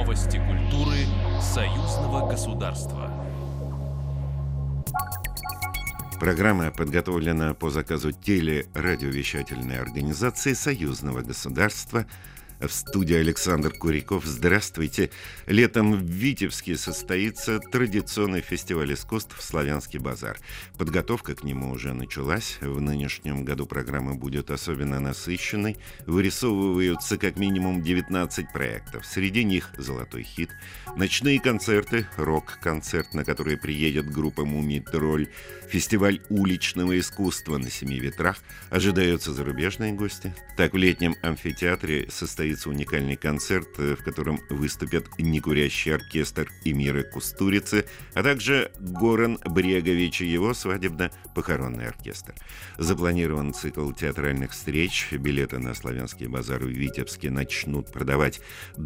Новости культуры союзного государства. Программа подготовлена по заказу телерадиовещательной организации союзного государства. В студии Александр Куриков. Здравствуйте. Летом в Витебске состоится традиционный фестиваль искусств «Славянский базар». Подготовка к нему уже началась. В нынешнем году программа будет особенно насыщенной. Вырисовываются как минимум 19 проектов. Среди них «Золотой хит», ночные концерты, рок-концерт, на который приедет группа «Мумий-тролль», фестиваль уличного искусства на Семи ветрах. Ожидаются зарубежные гости. Так, в летнем амфитеатре состоится уникальный концерт, в котором выступят некурящий оркестр Эмиры Кустурицы, а также Горан Брегович и его свадебно-похоронный оркестр. Запланирован цикл театральных встреч. Билеты на Славянский базар в Витебске начнут продавать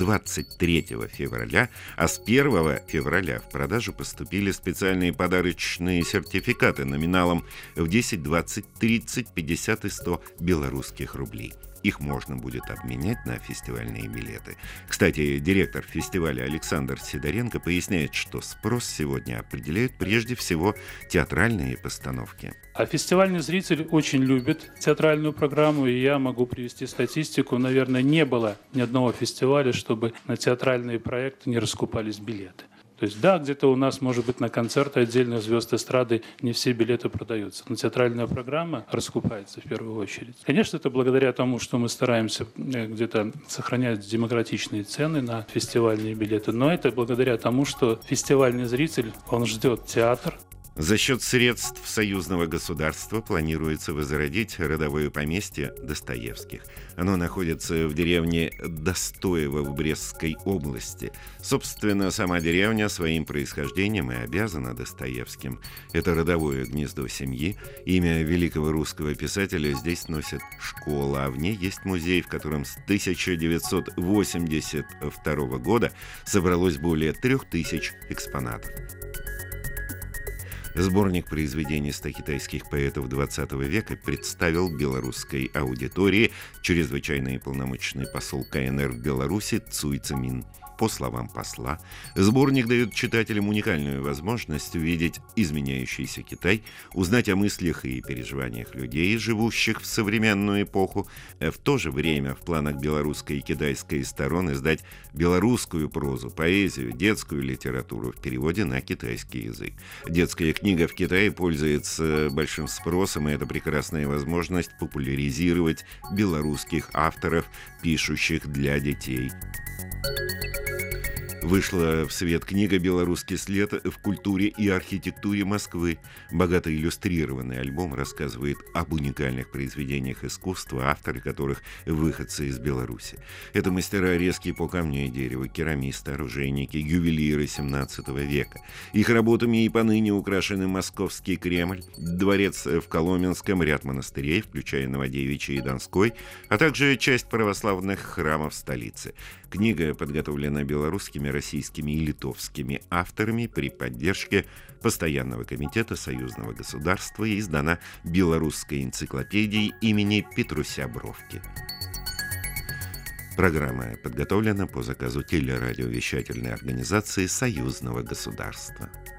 23 февраля, а с 1 февраля в продажу поступили специальные подарочные сертификаты номиналом в 10, 20, 30, 50 и 100 белорусских рублей. Их можно будет обменять на фестивальные билеты. Кстати, директор фестиваля Александр Сидоренко поясняет, что спрос сегодня определяют прежде всего театральные постановки. А фестивальный зритель очень любит театральную программу, и я могу привести статистику. Наверное, не было ни одного фестиваля, чтобы на театральные проекты не раскупались билеты. То есть, да, где-то у нас, может быть, на концерты отдельных звезд эстрады не все билеты продаются. Но театральная программа раскупается в первую очередь. Конечно, это благодаря тому, что мы стараемся где-то сохранять демократичные цены на фестивальные билеты. Но это благодаря тому, что фестивальный зритель, он ждет театр. За счет средств союзного государства планируется возродить родовое поместье Достоевских. Оно находится в деревне Достоево в Брестской области. Собственно, сама деревня своим происхождением и обязана Достоевским. Это родовое гнездо семьи. Имя великого русского писателя здесь носит школа, а в ней есть музей, в котором с 1982 года собралось более 3000 экспонатов. Сборник произведений 100 китайских поэтов XX века представил белорусской аудитории чрезвычайный полномочный посол КНР в Беларуси Цуй Цимин. По словам посла, сборник дает читателям уникальную возможность увидеть изменяющийся Китай, узнать о мыслях и переживаниях людей, живущих в современную эпоху. В то же время в планах белорусской и китайской сторон издать белорусскую прозу, поэзию, детскую литературу в переводе на китайский язык. Детская книга в Китае пользуется большим спросом, и это прекрасная возможность популяризировать белорусских авторов, пишущих для детей. Вышла в свет книга «Белорусский след в культуре и архитектуре Москвы». Богато иллюстрированный альбом рассказывает об уникальных произведениях искусства, авторы которых выходцы из Беларуси. Это мастера резки по камню и дереву, керамисты, оружейники, ювелиры XVII века. Их работами и поныне украшены Московский Кремль, дворец в Коломенском, ряд монастырей, включая Новодевичий и Донской, а также часть православных храмов столицы. Книга подготовлена белорусскими, российскими и литовскими авторами при поддержке Постоянного комитета союзного государства и издана Белорусской энциклопедией имени Петруся Бровки. Программа подготовлена по заказу телерадиовещательной организации союзного государства.